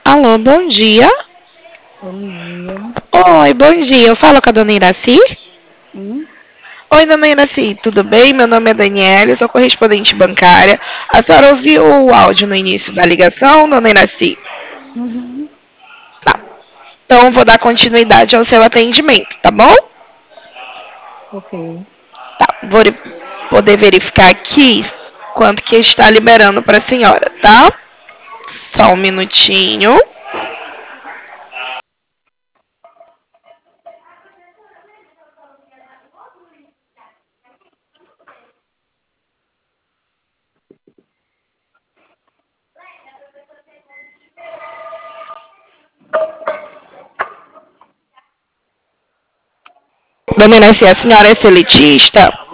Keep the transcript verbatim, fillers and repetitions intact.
Alô, bom dia. Bom dia. Oi, bom dia. Eu falo com a dona Iraci? Hum? Oi, dona Iraci, tudo bem? Meu nome é Daniela, eu sou correspondente bancária. A senhora ouviu o áudio no início da ligação, dona Iraci? Uhum. Tá. Então, vou dar continuidade ao seu atendimento, tá bom? Ok. Tá. Vou poder verificar aqui quanto que está liberando para a senhora, tá? Só um minutinho. Dona Iraci, a senhora é seletista?